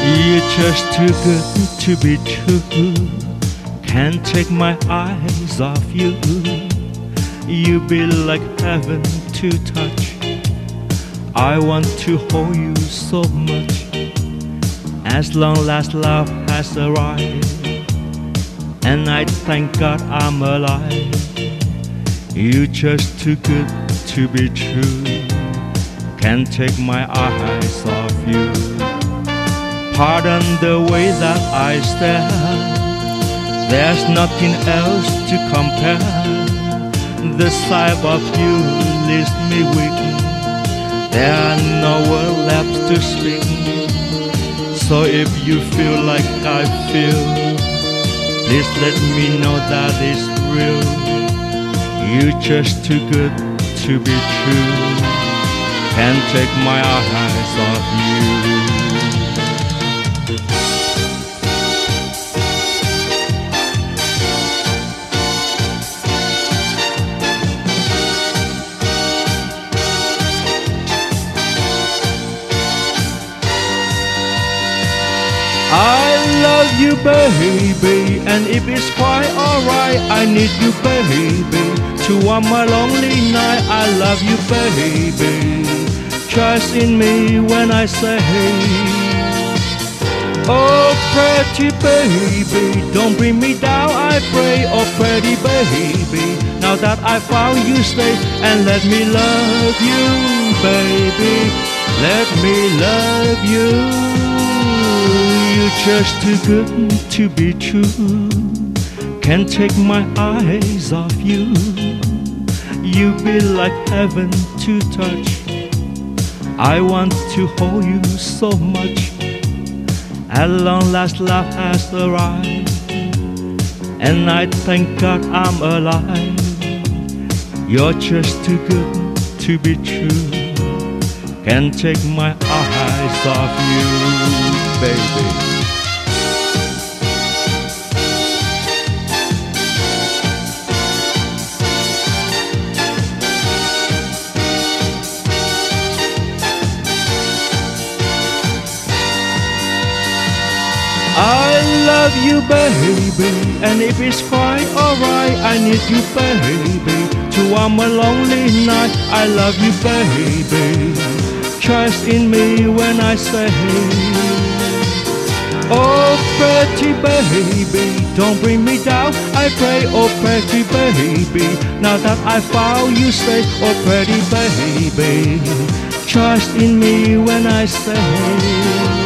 You're just too good to be true. Can't take my eyes off you. You be like heaven to touch. I want to hold you so much. As long as love has arrived, and I thank God I'm alive. You're just too good to be true. Can't take my eyes off you. Pardon the way that I stare. There's nothing else to compare. The sight of you leaves me weak. There are no words left to speak. So if you feel like I feel, please let me know that it's real. You're just too good to be true. Can't take my eyes off you. I love you, baby, and if it's quite alright, I need you, baby. To warm my lonely night, I love you, baby. Trust in me when I say, oh, pretty baby, don't bring me down, I pray. Oh, pretty baby, now that I found you, stay and let me love you, baby. Let me love you. You're just too good to be true. Can't take my eyes off you. You be like heaven to touch. I want to hold you so much. At long last love has arrived, and I thank God I'm alive. You're just too good to be true. Can't take my eyes off you, baby. I love you, baby, and if it's quite alright, I need you, baby. To warm a lonely night, I love you, baby. Trust in me when I say, oh, pretty baby, don't bring me down, I pray. Oh, pretty baby, now that I found you, say, oh, pretty baby. Trust in me when I say,